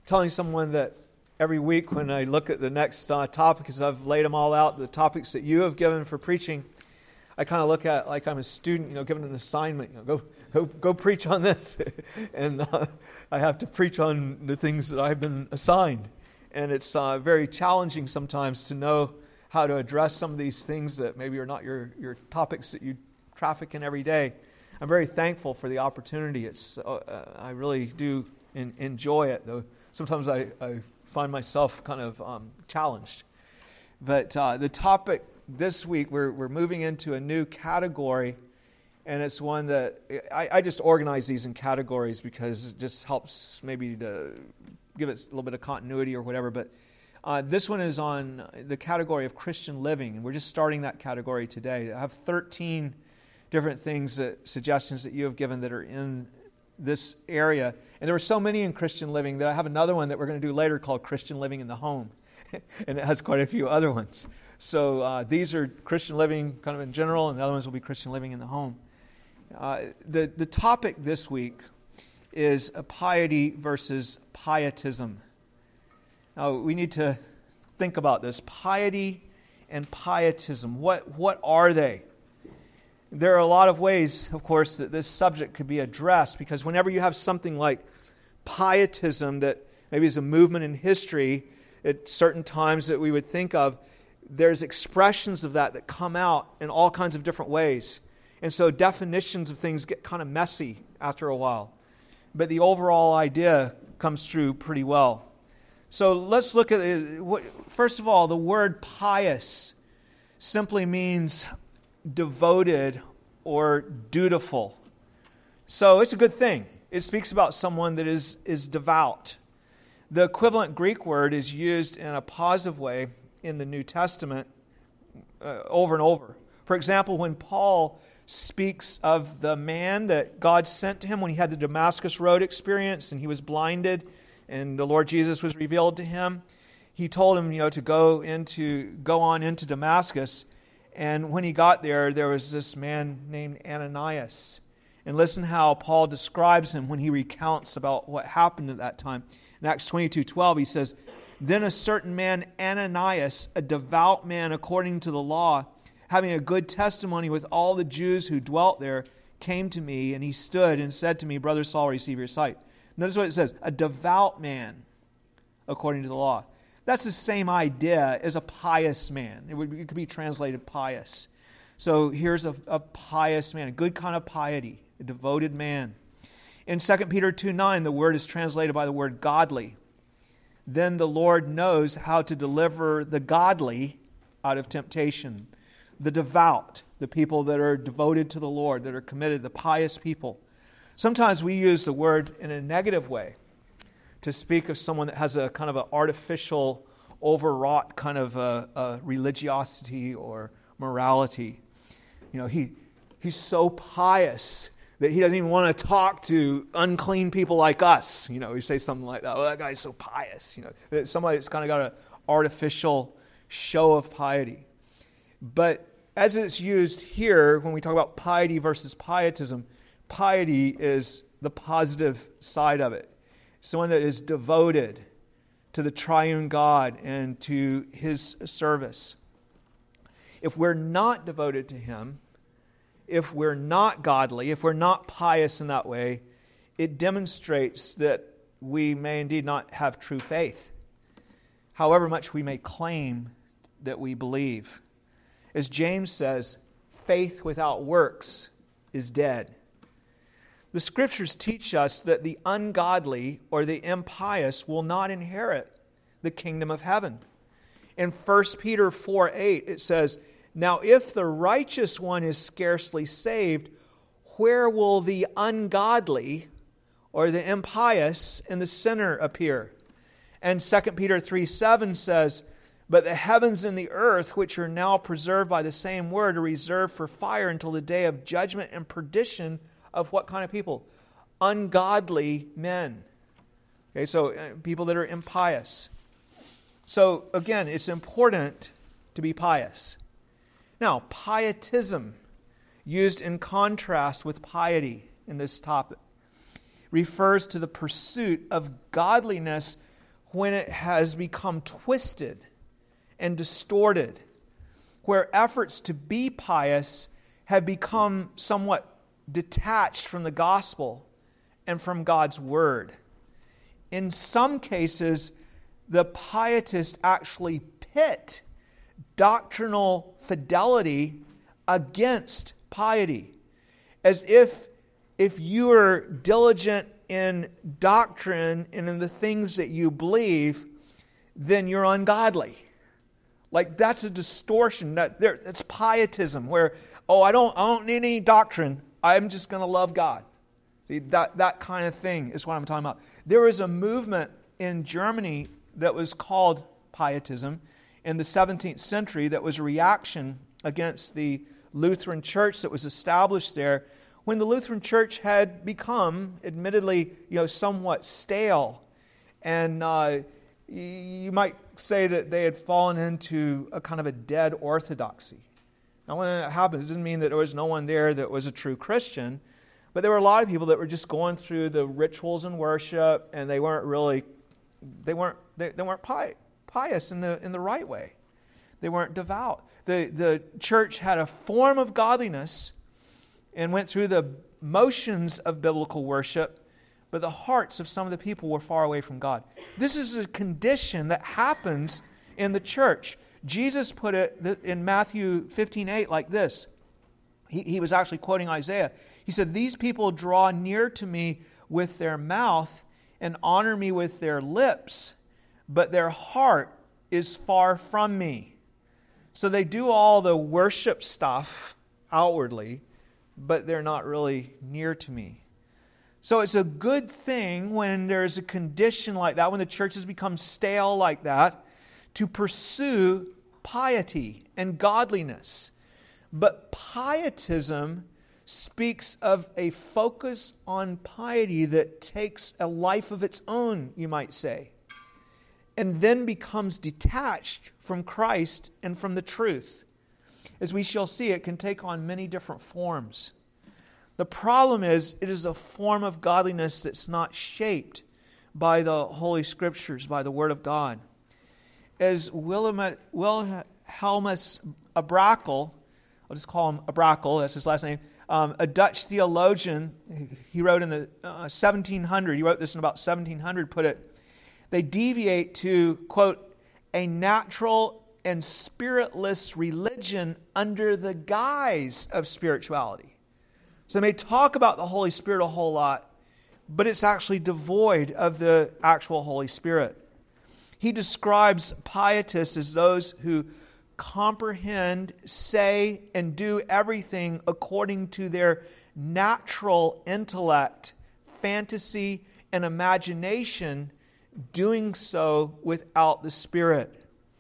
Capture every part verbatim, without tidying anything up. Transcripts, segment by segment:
telling someone that every week when I look at the next uh, topic, as I've laid them all out, the topics that you have given for preaching, I kind of look at it like I'm a student, you know, given an assignment. You know, go go go preach on this, and uh, I have to preach on the things that I've been assigned, and it's uh, very challenging sometimes to know how to address some of these things that maybe are not your your topics that you traffic in every day. I'm very thankful for the opportunity. It's uh, I really do in, enjoy it, though sometimes I, I find myself kind of um, challenged. But uh, the topic this week, we're we're moving into a new category, and it's one that I, I just organize these in categories because it just helps maybe to give it a little bit of continuity or whatever. But uh, this one is on the category of Christian living, and we're just starting that category today. I have thirteen different things, that, suggestions that you have given that are in this area. And there were so many in Christian living that I have another one that we're going to do later called Christian Living in the Home. And it has quite a few other ones. So uh, these are Christian living kind of in general, and the other ones will be Christian living in the home. Uh, the, the topic this week is a piety versus pietism. Now, we need to think about this. Piety and pietism. What, what are they? There are a lot of ways, of course, that this subject could be addressed, because whenever you have something like pietism that maybe is a movement in history at certain times that we would think of, there's expressions of that that come out in all kinds of different ways. And so definitions of things get kind of messy after a while. But the overall idea comes through pretty well. So let's look at it. First of all, the word pious simply means devoted or dutiful. So it's a good thing. It speaks about someone that is, is devout. The equivalent Greek word is used in a positive way in the New Testament uh, over and over. For example, when Paul speaks of the man that God sent to him when he had the Damascus Road experience and he was blinded and the Lord Jesus was revealed to him, he told him, you know, to go into go on into Damascus. And when he got there, there was this man named Ananias. And listen how Paul describes him when he recounts about what happened at that time. In Acts twenty-two twelve, he says, "Then a certain man, Ananias, a devout man according to the law, having a good testimony with all the Jews who dwelt there, came to me, and he stood and said to me, 'Brother Saul, receive your sight.'" Notice what it says, a devout man according to the law. That's the same idea as a pious man. It would it could be translated pious. So here's a, a pious man, a good kind of piety, a devoted man. In Second Peter two nine, the word is translated by the word godly. Then the Lord knows how to deliver the godly out of temptation. The devout, the people that are devoted to the Lord, that are committed, the pious people. Sometimes we use the word in a negative way to speak of someone that has a kind of an artificial, overwrought kind of a, a religiosity or morality. You know, he he's so pious that he doesn't even want to talk to unclean people like us. You know, we say something like that. Oh, that guy's so pious. You know, somebody that's kind of got an artificial show of piety. But as it's used here, when we talk about piety versus pietism, piety is the positive side of it. Someone that is devoted to the triune God and to His service. If we're not devoted to Him, if we're not godly, if we're not pious in that way, it demonstrates that we may indeed not have true faith, however much we may claim that we believe. As James says, faith without works is dead. The Scriptures teach us that the ungodly or the impious will not inherit the kingdom of heaven. In First Peter four eight, it says, "Now if the righteous one is scarcely saved, where will the ungodly or the impious and the sinner appear?" And Second Peter three seven says, "But the heavens and the earth, which are now preserved by the same word, are reserved for fire until the day of judgment and perdition of" what kind of people? Ungodly men. Okay, so uh, people that are impious. So again, it's important to be pious. Now, pietism, used in contrast with piety in this topic, refers to the pursuit of godliness when it has become twisted and distorted, where efforts to be pious have become somewhat detached from the gospel and from God's word. In some cases, the pietists actually pit doctrinal fidelity against piety, as if if you are diligent in doctrine and in the things that you believe, then you're ungodly. Like, that's a distortion. That there, that's pietism, where, oh, I don't, I don't need any doctrine. I'm just going to love God. See, that, that kind of thing is what I'm talking about. There was a movement in Germany that was called pietism in the seventeenth century that was a reaction against the Lutheran Church that was established there when the Lutheran Church had become, admittedly, you know, somewhat stale. And uh, you might say that they had fallen into a kind of a dead orthodoxy. Now, when that happens, it doesn't mean that there was no one there that was a true Christian, but there were a lot of people that were just going through the rituals and worship, and they weren't really, they weren't, they, they weren't pi- pious in the in the right way. They weren't devout. The the church had a form of godliness and went through the motions of biblical worship, but the hearts of some of the people were far away from God. This is a condition that happens in the church. Jesus put it in Matthew fifteen eight like this. He, he was actually quoting Isaiah. He said, "These people draw near to me with their mouth and honor me with their lips, but their heart is far from me." So they do all the worship stuff outwardly, but they're not really near to me. So it's a good thing when there's a condition like that, when the church has become stale like that, to pursue piety and godliness. But pietism speaks of a focus on piety that takes a life of its own, you might say, and then becomes detached from Christ and from the truth. As we shall see, it can take on many different forms. The problem is, it is a form of godliness that's not shaped by the Holy Scriptures, by the Word of God. As Wilhelmus Abrakel, I'll just call him Abrakel, that's his last name, um, a Dutch theologian, he wrote in the uh, seventeen hundred, he wrote this in about seventeen hundred, put it, they deviate to, quote, a natural and spiritless religion under the guise of spirituality. So they may talk about the Holy Spirit a whole lot, but it's actually devoid of the actual Holy Spirit. He describes pietists as those who comprehend, say, and do everything according to their natural intellect, fantasy, and imagination, doing so without the Spirit.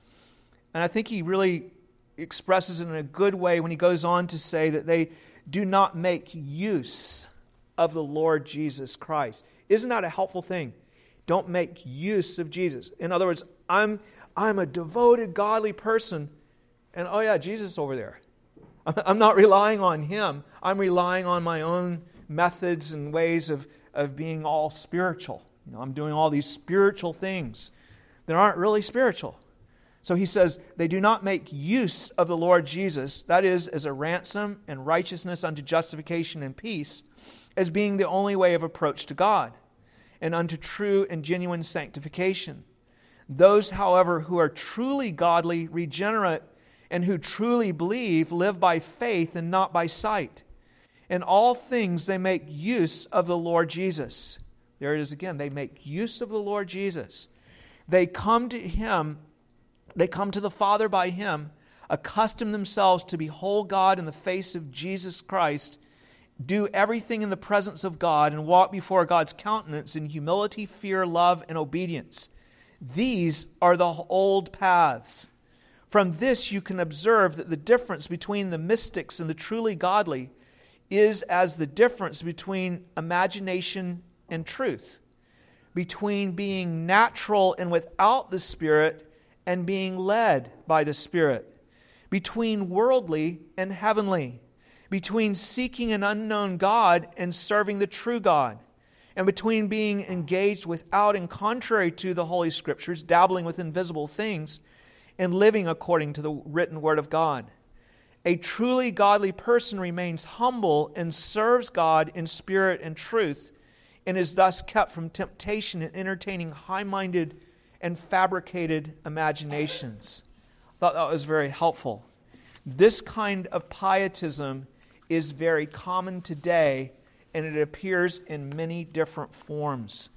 And I think he really expresses it in a good way when he goes on to say that they do not make use of the Lord Jesus Christ. Isn't that a helpful thing? Don't make use of Jesus. In other words, I'm I'm a devoted, godly person, and oh yeah, Jesus is over there. I'm not relying on Him. I'm relying on my own methods and ways of, of being all spiritual. You know, I'm doing all these spiritual things that aren't really spiritual. So he says, they do not make use of the Lord Jesus, that is, as a ransom and righteousness unto justification and peace, as being the only way of approach to God, and unto true and genuine sanctification. Those, however, who are truly godly, regenerate, and who truly believe, live by faith and not by sight. In all things they make use of the Lord Jesus. There it is again. They make use of the Lord Jesus. They come to Him, they come to the Father by Him, accustom themselves to behold God in the face of Jesus Christ, do everything in the presence of God, and walk before God's countenance in humility, fear, love, and obedience. These are the old paths. From this you can observe that the difference between the mystics and the truly godly is as the difference between imagination and truth, between being natural and without the Spirit and being led by the Spirit, between worldly and heavenly, between seeking an unknown God and serving the true God, and between being engaged without and contrary to the Holy Scriptures, dabbling with invisible things, and living according to the written Word of God. A truly godly person remains humble and serves God in spirit and truth, and is thus kept from temptation and entertaining high-minded and fabricated imaginations. I thought that was very helpful. This kind of pietism is very common today, and it appears in many different forms.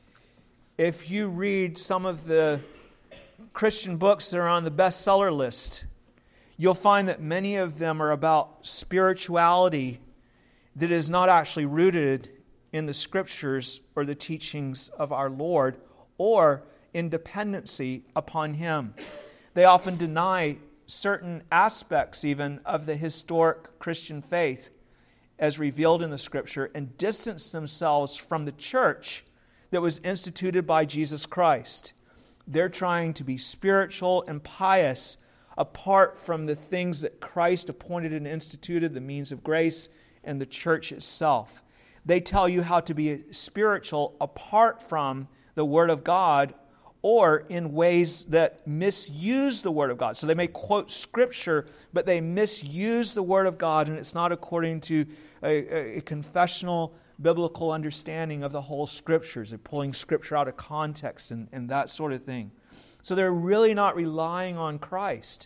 If you read some of the Christian books that are on the bestseller list, you'll find that many of them are about spirituality that is not actually rooted in the Scriptures or the teachings of our Lord, or in dependency upon Him. They often deny certain aspects even of the historic Christian faith as revealed in the Scripture, and distance themselves from the church that was instituted by Jesus Christ. They're trying to be spiritual and pious apart from the things that Christ appointed and instituted, the means of grace and the church itself. They tell you how to be spiritual apart from the Word of God, or in ways that misuse the Word of God. So they may quote Scripture, but they misuse the Word of God, and it's not according to a, a confessional biblical understanding of the whole Scriptures. They're pulling Scripture out of context and, and that sort of thing. So they're really not relying on Christ.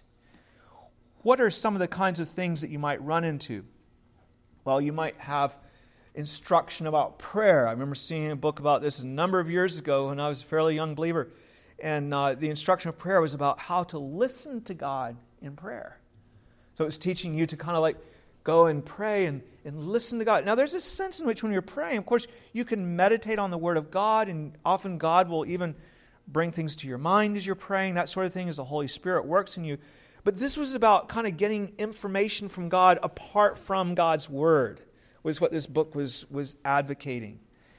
What are some of the kinds of things that you might run into? Well, you might have instruction about prayer. I remember seeing a book about this a number of years ago when I was a fairly young believer. And uh, the instruction of prayer was about how to listen to God in prayer. So it was teaching you to kind of like go and pray and, and listen to God. Now there's a sense in which when you're praying, of course, you can meditate on the Word of God, and often God will even bring things to your mind as you're praying, that sort of thing, as the Holy Spirit works in you. But this was about kind of getting information from God apart from God's Word, was what this book was, was advocating.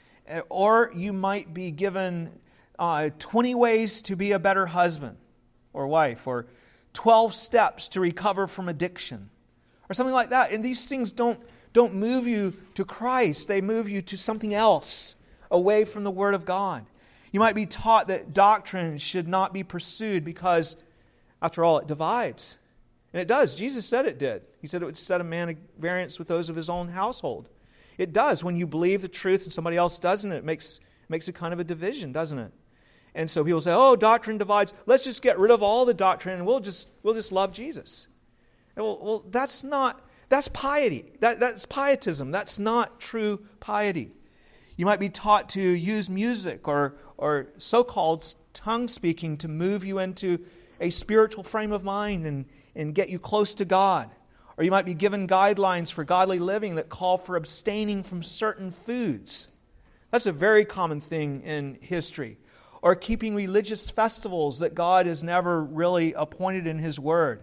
Or you might be given uh, twenty ways to be a better husband or wife, or twelve steps to recover from addiction, or something like that. And these things don't, don't move you to Christ. They move you to something else, away from the Word of God. You might be taught that doctrine should not be pursued because, after all, it divides. And it does. Jesus said it did. He said it would set a man at variance with those of his own household. It does. When you believe the truth and somebody else doesn't, it makes, makes a kind of a division, doesn't it? And so people say, oh, doctrine divides. Let's just get rid of all the doctrine and we'll just we'll just love Jesus. And well, well, that's not, that's piety. That, that's pietism. That's not true piety. You might be taught to use music or, or so-called tongue speaking to move you into a spiritual frame of mind and, and get you close to God. Or you might be given guidelines for godly living that call for abstaining from certain foods. That's a very common thing in history. Or keeping religious festivals that God has never really appointed in His Word.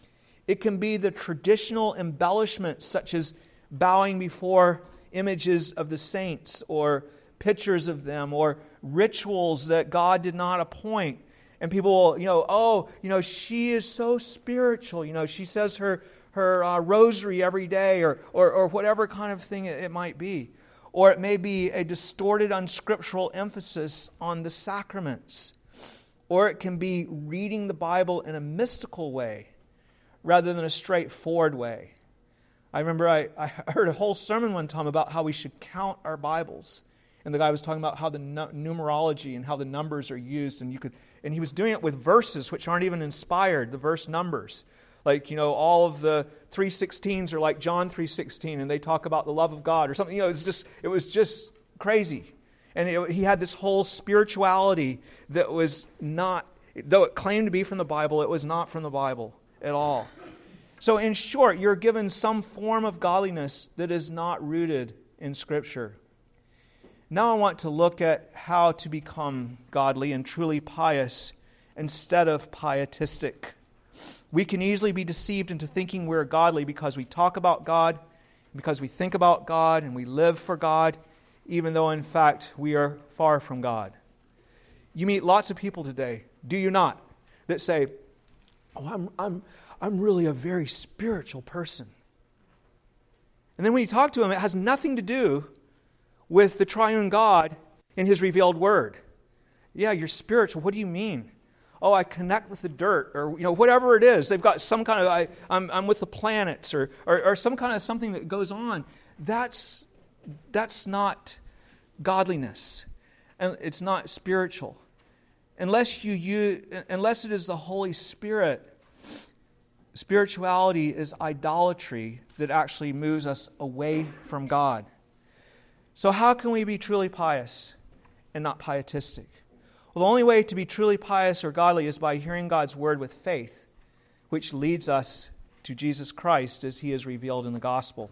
It can be the traditional embellishments such as bowing before images of the saints or pictures of them, or rituals that God did not appoint. And people will, you know, oh, you know, she is so spiritual. You know, she says her her uh, rosary every day, or, or or whatever kind of thing it, it might be. Or it may be a distorted, unscriptural emphasis on the sacraments. Or it can be reading the Bible in a mystical way rather than a straightforward way. I remember I, I heard a whole sermon one time about how we should count our Bibles. And the guy was talking about how the numerology and how the numbers are used. And you could, and he was doing it with verses which aren't even inspired, the verse numbers. Like, you know, all of the three sixteens are like John three sixteen, and they talk about the love of God or something. You know, it was just, it was just crazy. And it, he had this whole spirituality that was not, though it claimed to be from the Bible, it was not from the Bible at all. So in short, you're given some form of godliness that is not rooted in Scripture. Now I want to look at how to become godly and truly pious instead of pietistic. We can easily be deceived into thinking we're godly because we talk about God, because we think about God, and we live for God, even though in fact we are far from God. You meet lots of people today, do you not, that say, oh, I'm, I'm, I'm really a very spiritual person. And then when you talk to them, it has nothing to do with the triune God in His revealed Word. Yeah, you're spiritual. What do you mean? Oh, I connect with the dirt, or you know, whatever it is. They've got some kind of, I, I'm, I'm with the planets, or, or or some kind of something that goes on. That's that's not godliness, and it's not spiritual. Unless you use, unless it is the Holy Spirit, spirituality is idolatry that actually moves us away from God. So how can we be truly pious and not pietistic? Well, the only way to be truly pious or godly is by hearing God's Word with faith, which leads us to Jesus Christ as He is revealed in the Gospel.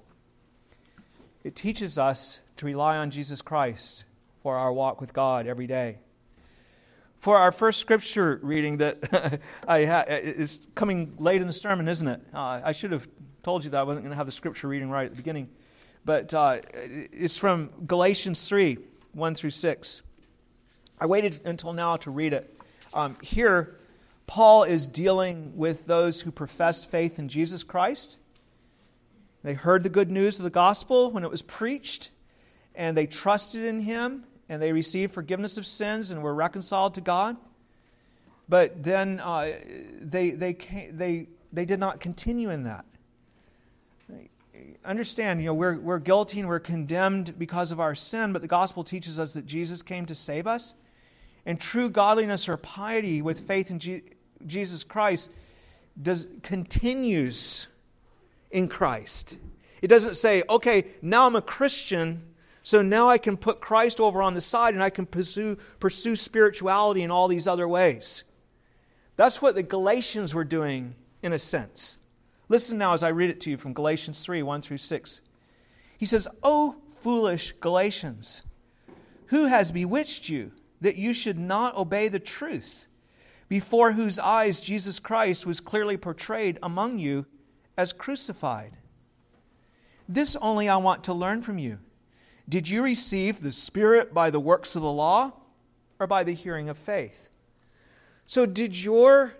It teaches us to rely on Jesus Christ for our walk with God every day. For our first scripture reading that I ha- is coming late in the sermon, isn't it? Uh, I should have told you that I wasn't going to have the scripture reading right at the beginning. But uh, it's from Galatians three, one through six. I waited until now to read it. Um, here, Paul is dealing with those who profess faith in Jesus Christ. They heard the good news of the gospel when it was preached, and they trusted in Him, and they received forgiveness of sins and were reconciled to God. But then uh, they they came, they they did not continue in that. Understand, you know, we're we're guilty and we're condemned because of our sin, but the gospel teaches us that Jesus came to save us. And true godliness or piety with faith in G- Jesus Christ does continues in Christ. It doesn't say, okay, now I'm a Christian, so now I can put Christ over on the side and I can pursue, pursue spirituality in all these other ways. That's what the Galatians were doing in a sense. Listen now as I read it to you from Galatians three, one through six. He says, "O foolish Galatians, who has bewitched you that you should not obey the truth, before whose eyes Jesus Christ was clearly portrayed among you as crucified? This only I want to learn from you. Did you receive the Spirit by the works of the law, or by the hearing of faith?" So did your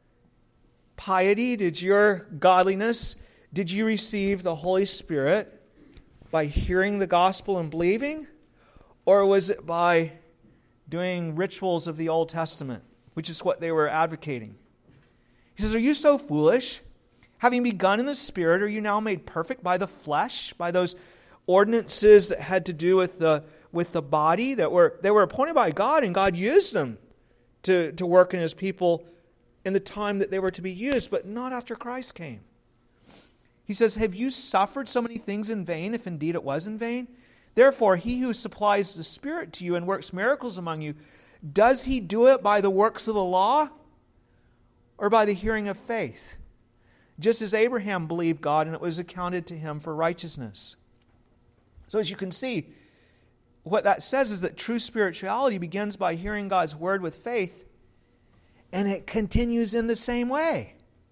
piety, did your godliness, did you receive the Holy Spirit by hearing the gospel and believing? Or was it by doing rituals of the Old Testament, which is what they were advocating? He says, "Are you so foolish? Having begun in the Spirit, are you now made perfect by the flesh, by those ordinances that had to do with the with the body, that were they were appointed by God, and God used them to, to work in His people in the time that they were to be used, but not after Christ came." He says, "Have you suffered so many things in vain, if indeed it was in vain? Therefore, He who supplies the Spirit to you and works miracles among you, does He do it by the works of the law, or by the hearing of faith? Just as Abraham believed God, and it was accounted to him for righteousness." So as you can see, what that says is that true spirituality begins by hearing God's Word with faith, and it continues in the same way.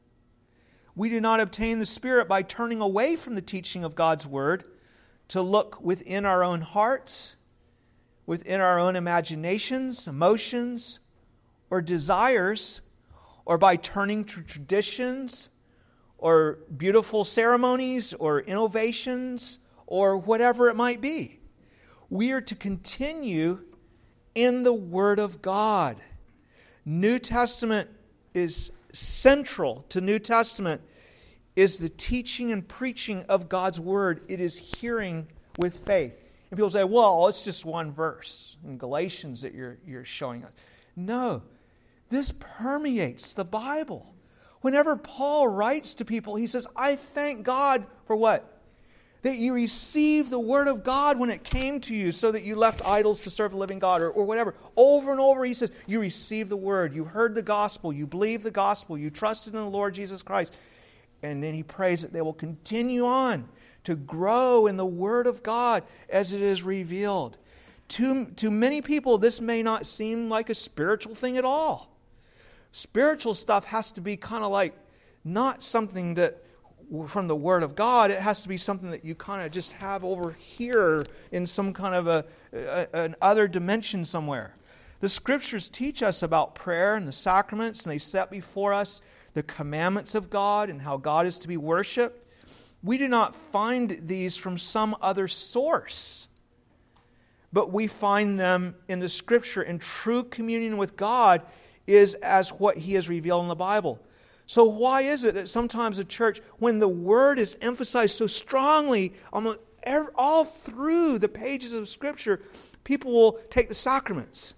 We do not obtain the Spirit by turning away from the teaching of God's Word to look within our own hearts, within our own imaginations, emotions, or desires, or by turning to traditions, or beautiful ceremonies, or innovations, or whatever it might be. We are to continue in the Word of God. New Testament is central to New Testament is the teaching and preaching of God's Word. It is hearing with faith. And people say, well, it's just one verse in Galatians that you're, you're showing us. No, this permeates the Bible. Whenever Paul writes to people, he says, I thank God for what? That you received the Word of God when it came to you, so that you left idols to serve the living God, or, or whatever. Over and over he says, you received the Word, you heard the gospel, you believed the gospel, you trusted in the Lord Jesus Christ. And then he prays that they will continue on to grow in the Word of God as it is revealed. To, to many people, this may not seem like a spiritual thing at all. Spiritual stuff has to be kind of like not something that from the Word of God. It has to be something that you kind of just have over here in some kind of a, a an other dimension somewhere. The Scriptures teach us about prayer and the sacraments, and they set before us the commandments of God and how God is to be worshipped. We do not find these from some other source. but we find them in the Scripture, and true communion with God is as what He has revealed in the Bible. So why is it that sometimes the church, when the Word is emphasized so strongly almost all through the pages of Scripture, people will take the sacraments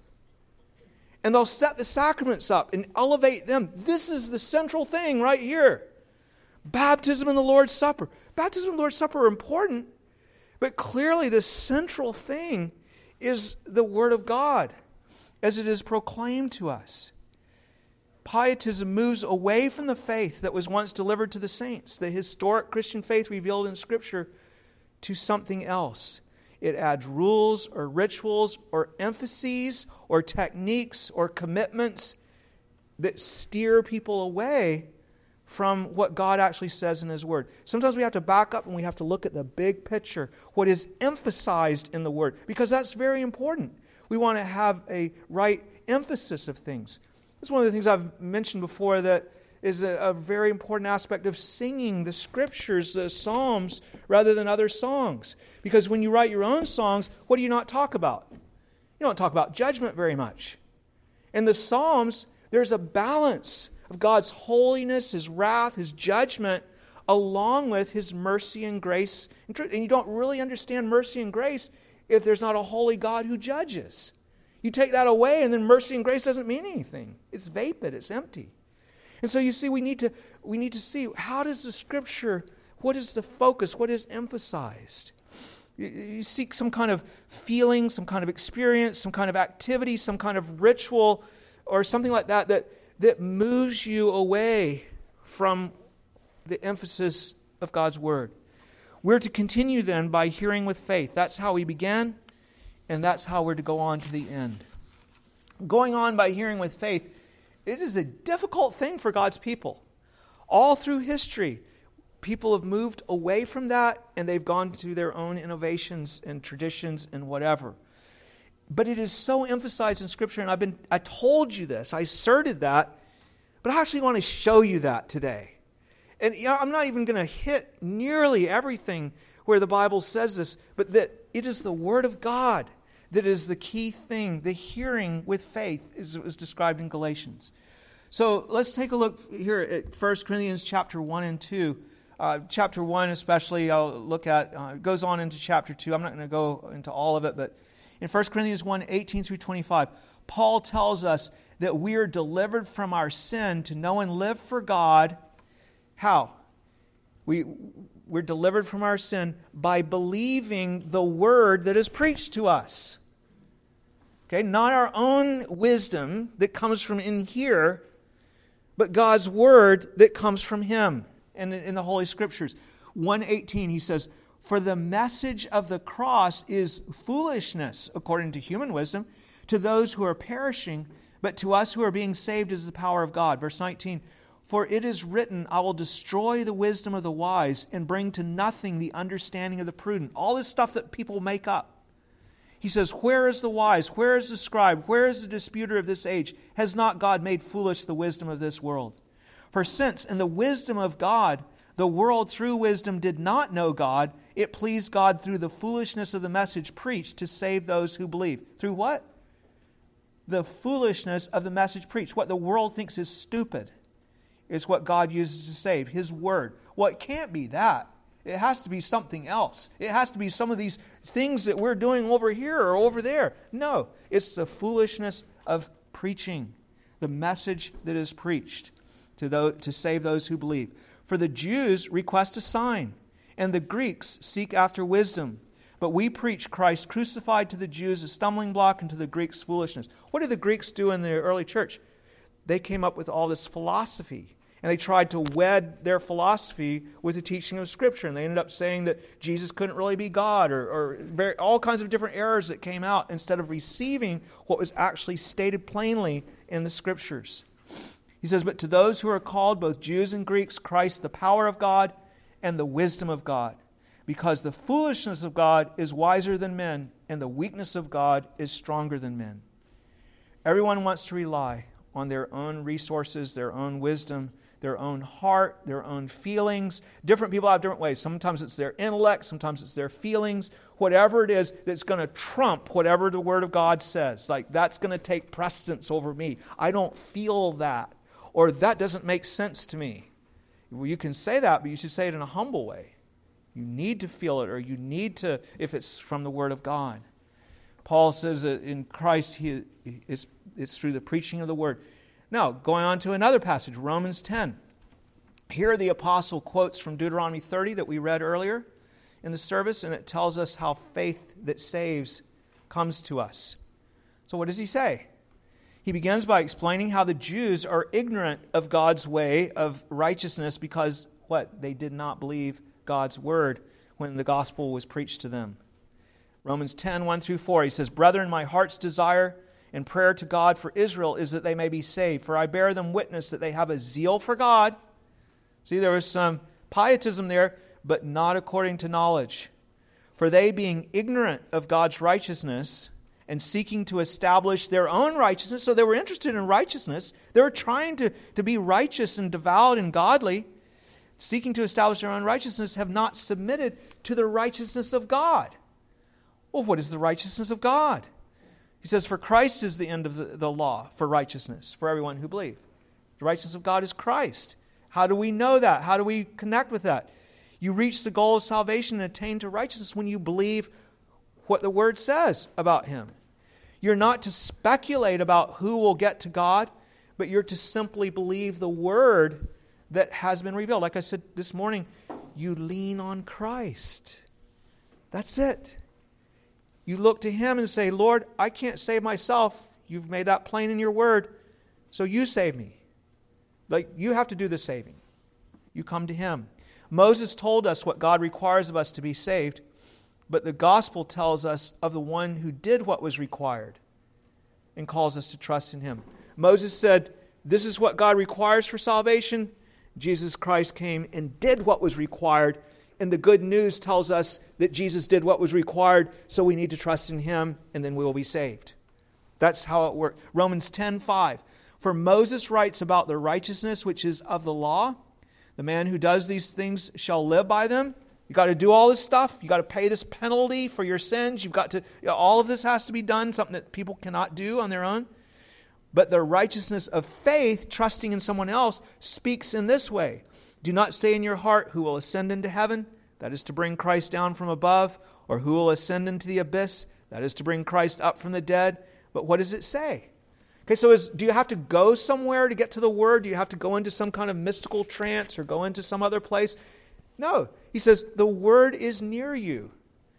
and they'll set the sacraments up and elevate them. This is the central thing right here. Baptism and the Lord's Supper. Baptism and the Lord's Supper are important, but clearly the central thing is the Word of God as it is proclaimed to us. Pietism moves away from the faith that was once delivered to the saints, the historic Christian faith revealed in Scripture, to something else. It adds rules or rituals or emphases or techniques or commitments that steer people away from what God actually says in His Word. Sometimes we have to back up and we have to look at the big picture, what is emphasized in the Word, because that's very important. We want to have a right emphasis of things. That's one of the things I've mentioned before that is a, a very important aspect of singing the Scriptures, the Psalms, rather than other songs. Because when you write your own songs, what do you not talk about? You don't talk about judgment very much. In the Psalms, there's a balance of God's holiness, His wrath, His judgment, along with His mercy and grace and truth. And you don't really understand mercy and grace if there's not a holy God who judges. You take that away, and then mercy and grace doesn't mean anything. It's vapid, it's empty. And so you see, we need to we need to see, how does the Scripture, what is the focus, what is emphasized? You, you seek some kind of feeling, some kind of experience, some kind of activity, some kind of ritual, or something like that that, that moves you away from the emphasis of God's Word. We're to continue then by hearing with faith. That's how we began, and that's how we're to go on to the end. Going on by hearing with faith, this is a difficult thing for God's people. All through history, people have moved away from that, and they've gone to their own innovations and traditions and whatever. But it is so emphasized in Scripture, and I've been I told you this, I asserted that, but I actually want to show you that today. And you know, I'm not even going to hit nearly everything where the Bible says this, but that it is the Word of God that is the key thing. The hearing with faith is, is described in Galatians. So let's take a look here at First Corinthians chapter one and two. Uh, chapter one especially, I'll look at, uh, it goes on into chapter two. I'm not going to go into all of it, but in First Corinthians one, eighteen through twenty-five, Paul tells us that we are delivered from our sin to know and live for God. How? We, we're delivered from our sin by believing the Word that is preached to us. Okay, not our own wisdom that comes from in here, but God's Word that comes from Him and in the Holy Scriptures. one eighteen, he says, "For the message of the cross is foolishness, according to human wisdom, to those who are perishing, but to us who are being saved is the power of God." Verse nineteen, "For it is written, I will destroy the wisdom of the wise and bring to nothing the understanding of the prudent." All this stuff that people make up. He says, "Where is the wise? Where is the scribe? Where is the disputer of this age? Has not God made foolish the wisdom of this world? For since in the wisdom of God, the world through wisdom did not know God, it pleased God through the foolishness of the message preached to save those who believe." Through what? The foolishness of the message preached. What the world thinks is stupid is what God uses to save, His Word. Well, it can't be that. It has to be something else. It has to be some of these things that we're doing over here or over there. No, it's the foolishness of preaching, the message that is preached to those, to save those who believe. For the Jews request a sign, and the Greeks seek after wisdom. But we preach Christ crucified to the Jews a stumbling block, and to the Greeks foolishness. What did the Greeks do in the early church? They came up with all this philosophy. And they tried to wed their philosophy with the teaching of Scripture. And they ended up saying that Jesus couldn't really be God, or, or very, all kinds of different errors that came out instead of receiving what was actually stated plainly in the Scriptures. He says, "But to those who are called, both Jews and Greeks, Christ the power of God and the wisdom of God. Because the foolishness of God is wiser than men, and the weakness of God is stronger than men." Everyone wants to rely on their own resources, their own wisdom, their own heart, their own feelings. Different people have different ways. Sometimes it's their intellect, sometimes it's their feelings. Whatever it is that's going to trump whatever the Word of God says. Like, that's going to take precedence over me. I don't feel that. Or that doesn't make sense to me. Well, you can say that, but you should say it in a humble way. You need to feel it, or you need to, if it's from the Word of God. Paul says that in Christ, he, it's, it's through the preaching of the Word. Now, going on to another passage, Romans ten. Here the apostle quotes from Deuteronomy thirty that we read earlier in the service, and it tells us how faith that saves comes to us. So what does he say? He begins by explaining how the Jews are ignorant of God's way of righteousness because, what? They did not believe God's word when the gospel was preached to them. Romans ten, one through four, he says, "Brethren, my heart's desire and prayer to God for Israel is that they may be saved. For I bear them witness that they have a zeal for God." See, there was some pietism there, but not according to knowledge. "For they, being ignorant of God's righteousness and seeking to establish their own righteousness," so they were interested in righteousness. They were trying to, to be righteous and devout and godly, seeking to establish their own righteousness, "have not submitted to the righteousness of God." Well, what is the righteousness of God? He says, "For Christ is the end of the, the law for righteousness, for everyone who believes." The righteousness of God is Christ. How do we know that? How do we connect with that? You reach the goal of salvation and attain to righteousness when you believe what the Word says about Him. You're not to speculate about who will get to God, but you're to simply believe the Word that has been revealed. Like I said this morning, you lean on Christ. That's it. You look to Him and say, "Lord, I can't save myself. You've made that plain in your Word, so you save me." Like, you have to do the saving. You come to Him. Moses told us what God requires of us to be saved, but the gospel tells us of the one who did what was required and calls us to trust in Him. Moses said, "This is what God requires for salvation." Jesus Christ came and did what was required, and the good news tells us that Jesus did what was required, so we need to trust in Him, and then we will be saved. That's how it works. Romans ten five. "For Moses writes about the righteousness which is of the law. The man who does these things shall live by them." You got to do all this stuff. You got to pay this penalty for your sins. You've got to, you know, all of this has to be done, something that people cannot do on their own. But the righteousness of faith, trusting in someone else, speaks in this way. "Do not say in your heart, who will ascend into heaven?" That is to bring Christ down from above. "Or who will ascend into the abyss?" That is to bring Christ up from the dead. But what does it say? Okay, so is, do you have to go somewhere to get to the Word? Do you have to go into some kind of mystical trance or go into some other place? No. He says, the Word is near you,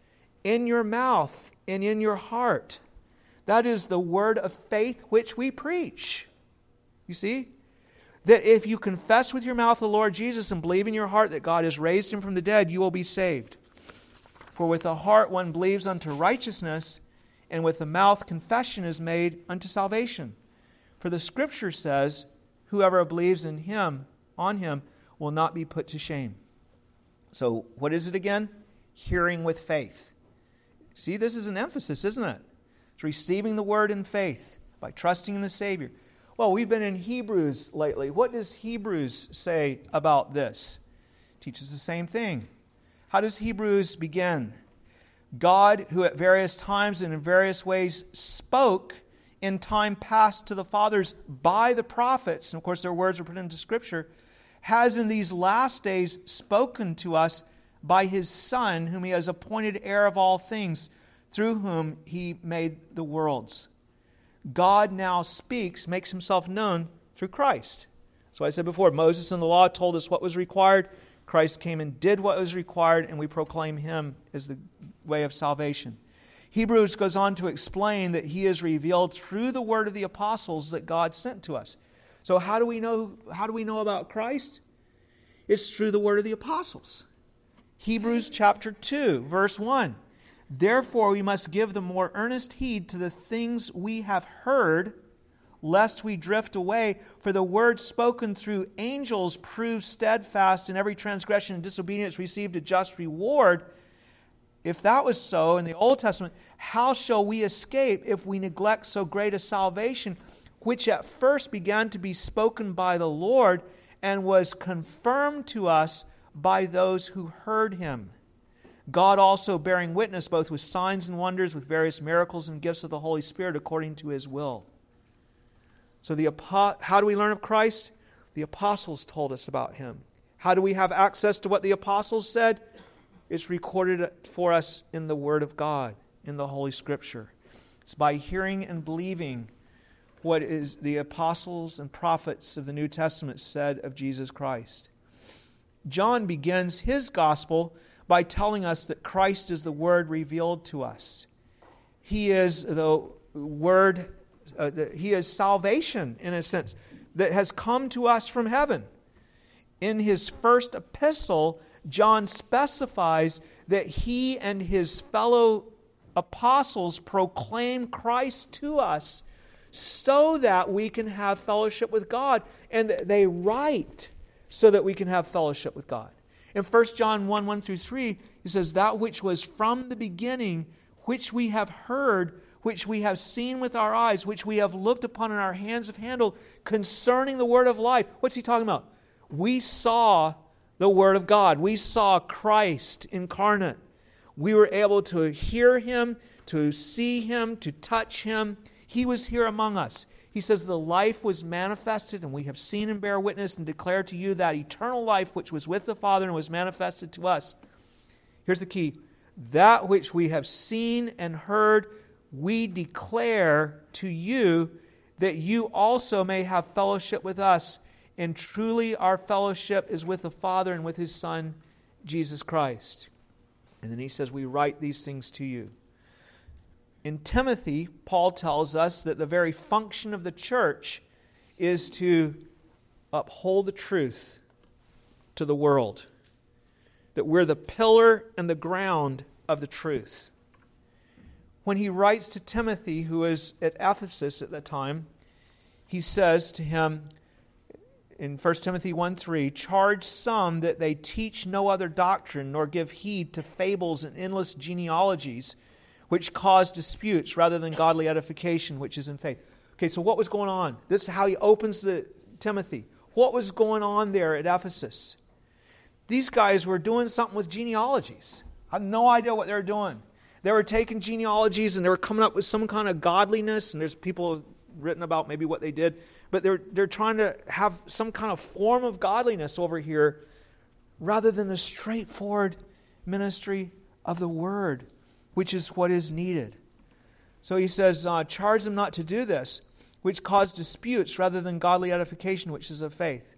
in your mouth and in your heart. That is the word of faith which we preach. You see? That if you confess with your mouth the Lord Jesus and believe in your heart that God has raised Him from the dead, you will be saved. For with the heart one believes unto righteousness, and with the mouth confession is made unto salvation. For the Scripture says, whoever believes in Him, on Him, will not be put to shame. So what is it again? Hearing with faith. See, this is an emphasis, isn't it? It's receiving the Word in faith by trusting in the Savior. Well, we've been in Hebrews lately. What does Hebrews say about this? It teaches the same thing. How does Hebrews begin? God, who at various times and in various ways spoke in time past to the fathers by the prophets, and of course their words were put into Scripture, has in these last days spoken to us by His Son, whom He has appointed heir of all things, through whom He made the worlds. God now speaks, makes Himself known through Christ. So I said before, Moses in the law told us what was required. Christ came and did what was required, and we proclaim Him as the way of salvation. Hebrews goes on to explain that He is revealed through the word of the apostles that God sent to us. So how do we know, how do we know about Christ? It's through the word of the apostles. Hebrews chapter two, verse one. Therefore we must give the more earnest heed to the things we have heard, lest we drift away. For the word spoken through angels proved steadfast, and every transgression and disobedience received a just reward. If that was so in the Old Testament, how shall we escape if we neglect so great a salvation, which at first began to be spoken by the Lord, and was confirmed to us by those who heard him. God also bearing witness both with signs and wonders, with various miracles and gifts of the Holy Spirit according to his will. So the how do we learn of Christ? The apostles told us about him. How do we have access to what the apostles said? It's recorded for us in the Word of God, in the Holy Scripture. It's by hearing and believing what is the apostles and prophets of the New Testament said of Jesus Christ. John begins his gospel by telling us that Christ is the Word revealed to us. He is the Word, uh, the, He is salvation, in a sense, that has come to us from heaven. In his first epistle, John specifies that he and his fellow apostles proclaim Christ to us so that we can have fellowship with God. And they write so that we can have fellowship with God. In First John one, one through three, he says, that which was from the beginning, which we have heard, which we have seen with our eyes, which we have looked upon and our hands have handled, concerning the word of life. What's he talking about? We saw the Word of God. We saw Christ incarnate. We were able to hear him, to see him, to touch him. He was here among us. He says the life was manifested, and we have seen and bear witness and declare to you that eternal life which was with the Father and was manifested to us. Here's the key. That which we have seen and heard, we declare to you, that you also may have fellowship with us. And truly our fellowship is with the Father and with his Son, Jesus Christ. And then he says, we write these things to you. In Timothy, Paul tells us that the very function of the church is to uphold the truth to the world. That we're the pillar and the ground of the truth. When he writes to Timothy, who is at Ephesus at the time, he says to him, in First Timothy one three, charge some that they teach no other doctrine, nor give heed to fables and endless genealogies, which cause disputes rather than godly edification, which is in faith. Okay, so what was going on? This is how he opens the Timothy. What was going on there at Ephesus? These guys were doing something with genealogies. I have no idea what they were doing. They were taking genealogies and they were coming up with some kind of godliness, and there's people written about maybe what they did. But they're they're trying to have some kind of form of godliness over here rather than the straightforward ministry of the Word, which is what is needed. So he says, uh, charge them not to do this, which cause disputes rather than godly edification, which is of faith.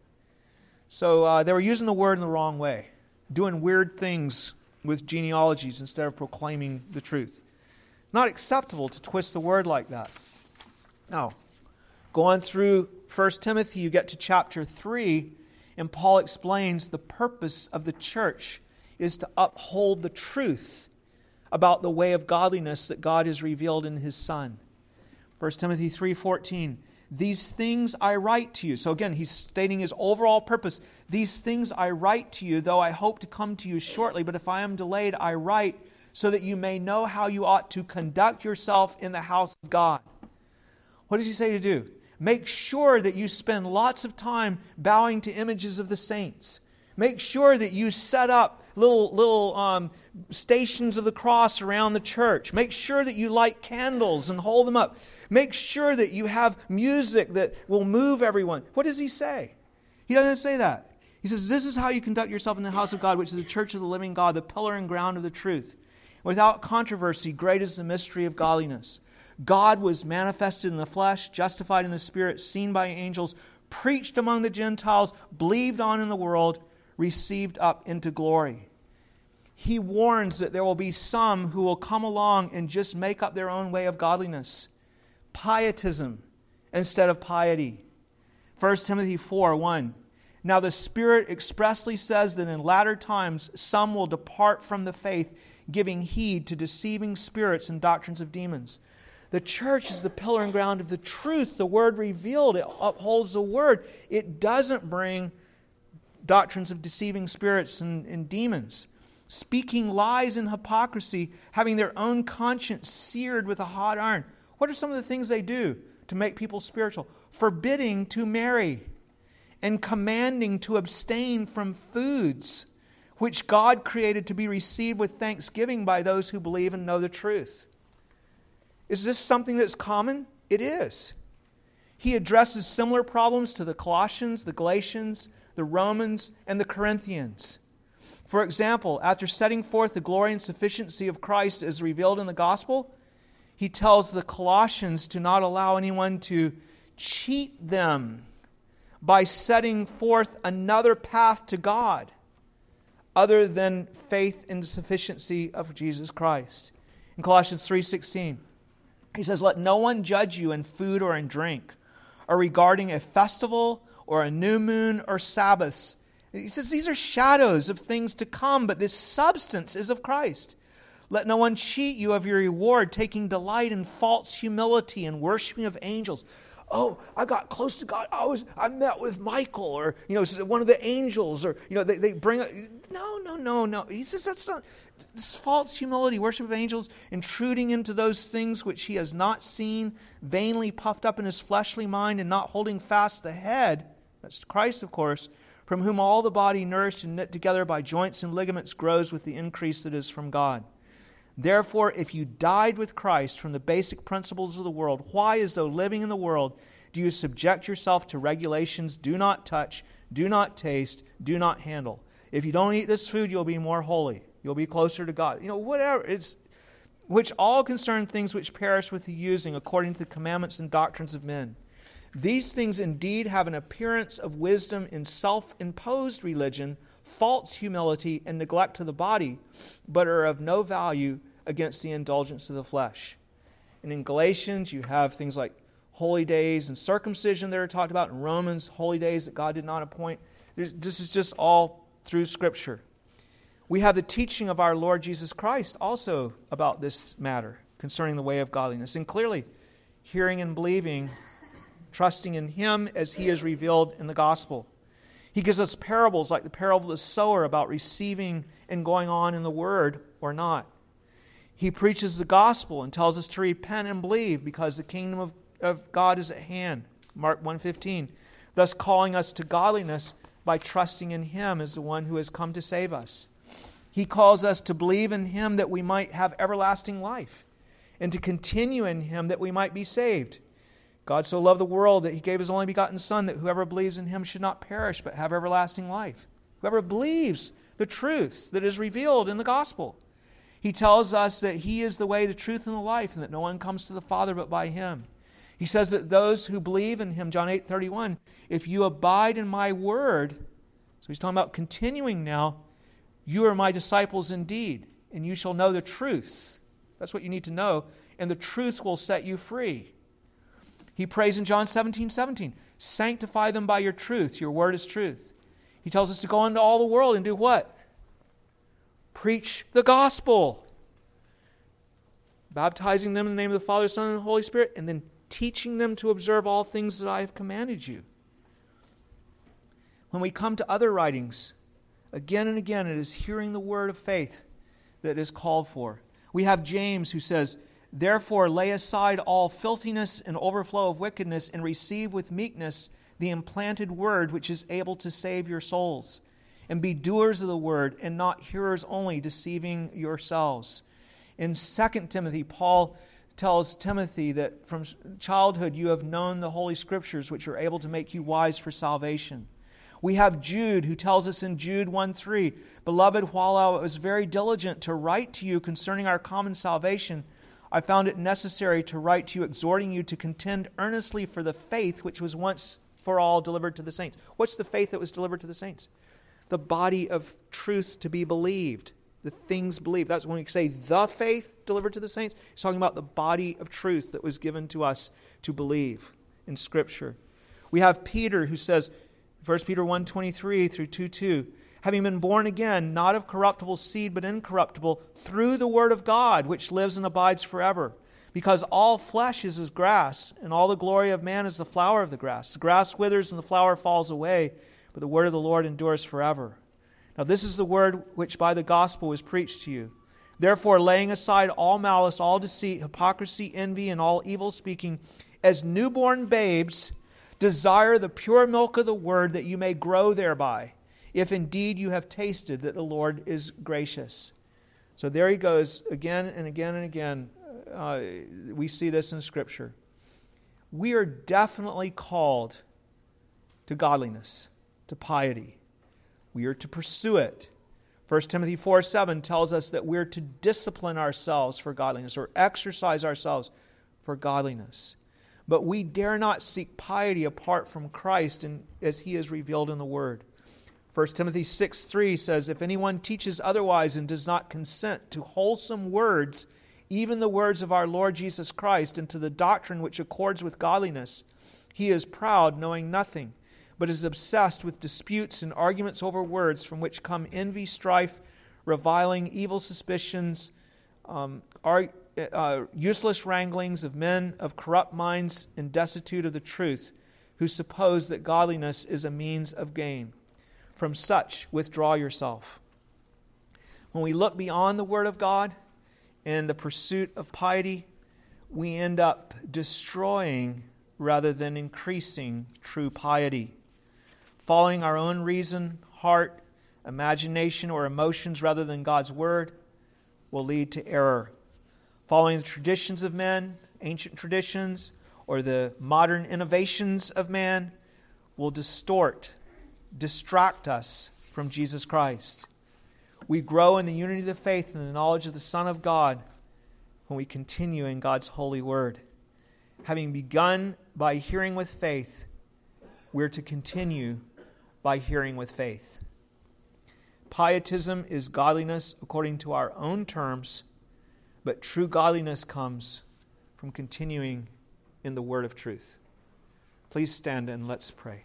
So uh, they were using the Word in the wrong way, doing weird things with genealogies instead of proclaiming the truth. Not acceptable to twist the Word like that. Now, going through First Timothy, you get to chapter three, and Paul explains the purpose of the church is to uphold the truth about the way of godliness that God has revealed in his Son. First Timothy three fourteen, these things I write to you. So again, he's stating his overall purpose. These things I write to you, though I hope to come to you shortly, but if I am delayed, I write so that you may know how you ought to conduct yourself in the house of God. What does he say to do? Make sure that you spend lots of time bowing to images of the saints. Make sure that you set up little, little um, stations of the cross around the church. Make sure that you light candles and hold them up. Make sure that you have music that will move everyone. What does he say? He doesn't say that. He says, this is how you conduct yourself in the house of God, which is the church of the living God, the pillar and ground of the truth. Without controversy, great is the mystery of godliness. God was manifested in the flesh, justified in the Spirit, seen by angels, preached among the Gentiles, believed on in the world, received up into glory. He warns that there will be some who will come along and just make up their own way of godliness. Pietism instead of piety. First Timothy four one. Now the Spirit expressly says that in latter times some will depart from the faith, giving heed to deceiving spirits and doctrines of demons. The church is the pillar and ground of the truth, the Word revealed. It upholds the Word. It doesn't bring doctrines of deceiving spirits and, and demons. Speaking lies and hypocrisy, having their own conscience seared with a hot iron. What are some of the things they do to make people spiritual? Forbidding to marry and commanding to abstain from foods which God created to be received with thanksgiving by those who believe and know the truth. Is this something that's common? It is. He addresses similar problems to the Colossians, the Galatians, the Romans, and the Corinthians. For example, after setting forth the glory and sufficiency of Christ as revealed in the gospel, he tells the Colossians to not allow anyone to cheat them by setting forth another path to God other than faith in the sufficiency of Jesus Christ. In Colossians three sixteen, he says, "Let no one judge you in food or in drink, or regarding a festival or a new moon or Sabbaths." He says these are shadows of things to come, but this substance is of Christ. "Let no one cheat you of your reward, taking delight in false humility and worshiping of angels." Oh, I got close to God. I was, I met with Michael, or you know, one of the angels, or you know, they, they bring. A, no, no, no, no. He says that's not this false humility, worship of angels, intruding into those things which he has not seen, vainly puffed up in his fleshly mind, and not holding fast the head. That's Christ, of course, from whom all the body, nourished and knit together by joints and ligaments, grows with the increase that is from God. Therefore, if you died with Christ from the basic principles of the world, why, as though living in the world, do you subject yourself to regulations, do not touch, do not taste, do not handle? If you don't eat this food, you'll be more holy. You'll be closer to God. You know, whatever. It's which all concern things which perish with the using, according to the commandments and doctrines of men. These things indeed have an appearance of wisdom in self-imposed religion, false humility, and neglect to the body, but are of no value against the indulgence of the flesh. And in Galatians, you have things like holy days and circumcision that are talked about. In Romans, holy days that God did not appoint. There's, this is just all through Scripture. We have the teaching of our Lord Jesus Christ also about this matter concerning the way of godliness. And clearly, hearing and believing, trusting in Him as He is revealed in the gospel. He gives us parables like the parable of the sower about receiving and going on in the Word or not. He preaches the gospel and tells us to repent and believe because the kingdom of, of God is at hand. Mark one fifteen. Thus calling us to godliness by trusting in Him as the one who has come to save us. He calls us to believe in Him that we might have everlasting life, and to continue in Him that we might be saved. God so loved the world that He gave His only begotten Son, that whoever believes in Him should not perish but have everlasting life. Whoever believes the truth that is revealed in the gospel. He tells us that He is the way, the truth, and the life, and that no one comes to the Father but by Him. He says that those who believe in Him, John eight thirty-one, if you abide in my word, so He's talking about continuing now, you are my disciples indeed, and you shall know the truth. That's what you need to know, and the truth will set you free. He prays in John seventeen seventeen, sanctify them by your truth. Your word is truth. He tells us to go into all the world and do what? Preach the gospel. Baptizing them in the name of the Father, Son, and the Holy Spirit, and then teaching them to observe all things that I have commanded you. When we come to other writings, again and again, it is hearing the word of faith that is called for. We have James who says, therefore lay aside all filthiness and overflow of wickedness, and receive with meekness the implanted word which is able to save your souls. And be doers of the word, and not hearers only, deceiving yourselves. In Second Timothy, Paul tells Timothy that from childhood you have known the Holy Scriptures, which are able to make you wise for salvation. We have Jude, who tells us in Jude one three, beloved, while I was very diligent to write to you concerning our common salvation, I found it necessary to write to you, exhorting you to contend earnestly for the faith which was once for all delivered to the saints. What's the faith that was delivered to the saints? The body of truth to be believed, the things believed. That's when we say the faith delivered to the saints. He's talking about the body of truth that was given to us to believe in Scripture. We have Peter who says, First Peter one twenty-three through two two, having been born again, not of corruptible seed, but incorruptible, through the word of God, which lives and abides forever. Because all flesh is as grass, and all the glory of man is the flower of the grass. The grass withers and the flower falls away, but the word of the Lord endures forever. Now this is the word which by the gospel was preached to you. Therefore, laying aside all malice, all deceit, hypocrisy, envy, and all evil speaking, as newborn babes, Desire the pure milk of the word that you may grow thereby, if indeed you have tasted that the Lord is gracious. So there he goes again and again and again. Uh, we see this in Scripture. We are definitely called to godliness, to piety. We are to pursue it. First Timothy four seven tells us that we're to discipline ourselves for godliness, or exercise ourselves for godliness. But we dare not seek piety apart from Christ, and as He is revealed in the Word. First Timothy six three says, if anyone teaches otherwise and does not consent to wholesome words, even the words of our Lord Jesus Christ, and to the doctrine which accords with godliness, he is proud, knowing nothing, but is obsessed with disputes and arguments over words, from which come envy, strife, reviling, evil suspicions, um, are, uh, useless wranglings of men of corrupt minds and destitute of the truth, who suppose that godliness is a means of gain. From such, withdraw yourself. When we look beyond the Word of God and the pursuit of piety, we end up destroying rather than increasing true piety. Following our own reason, heart, imagination, or emotions rather than God's Word will lead to error. Following the traditions of men, ancient traditions, or the modern innovations of man will distort, distract us from Jesus Christ. We grow in the unity of the faith and the knowledge of the Son of God when we continue in God's holy word. Having begun by hearing with faith, we're to continue by hearing with faith. Pietism is godliness according to our own terms, but true godliness comes from continuing in the word of truth. Please stand and let's pray.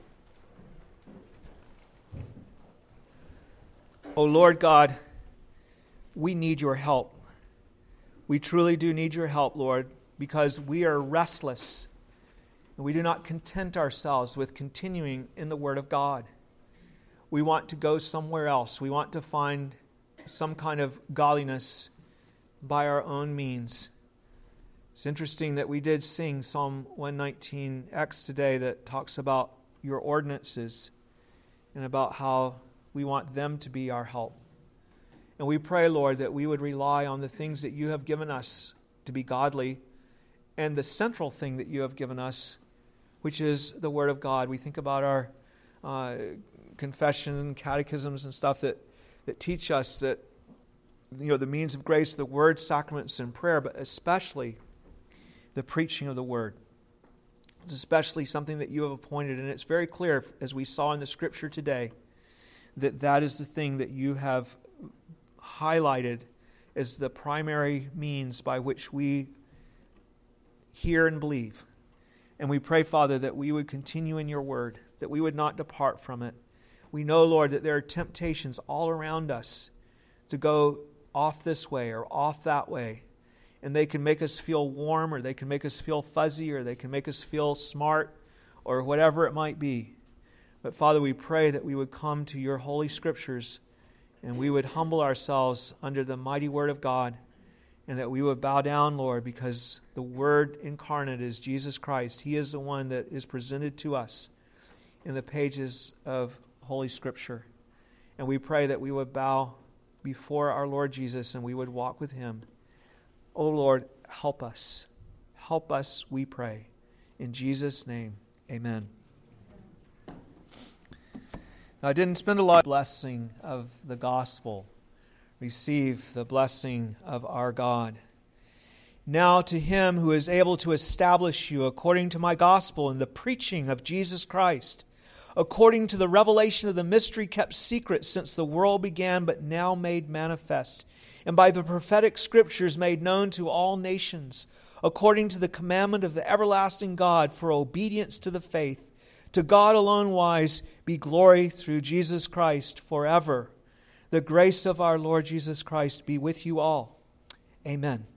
O Lord God, we need your help. We truly do need your help, Lord, because we are restless and we do not content ourselves with continuing in the Word of God. We want to go somewhere else. We want to find some kind of godliness by our own means. It's interesting that we did sing Psalm one nineteen X today that talks about your ordinances and about how we want them to be our help. And we pray, Lord, that we would rely on the things that you have given us to be godly, and the central thing that you have given us, which is the Word of God. We think about our uh, confession, catechisms, and stuff that, that teach us that, you know, the means of grace, the Word, sacraments, and prayer, but especially the preaching of the Word. It's especially something that you have appointed, and it's very clear, as we saw in the Scripture today, that that is the thing that you have highlighted as the primary means by which we hear and believe. And we pray, Father, that we would continue in your word, that we would not depart from it. We know, Lord, that there are temptations all around us to go off this way or off that way. And they can make us feel warm, or they can make us feel fuzzy, or they can make us feel smart, or whatever it might be. But Father, we pray that we would come to your holy scriptures and we would humble ourselves under the mighty word of God, and that we would bow down, Lord, because the Word incarnate is Jesus Christ. He is the one that is presented to us in the pages of Holy Scripture. And we pray that we would bow before our Lord Jesus and we would walk with Him. Oh Lord, help us. Help us, we pray. In Jesus' name, amen. Now, I didn't spend a lot of blessing of the gospel. Receive the blessing of our God. Now to Him who is able to establish you according to my gospel and the preaching of Jesus Christ, according to the revelation of the mystery kept secret since the world began, but now made manifest, and by the prophetic scriptures made known to all nations, according to the commandment of the everlasting God for obedience to the faith, to God alone wise be glory through Jesus Christ forever. The grace of our Lord Jesus Christ be with you all. Amen.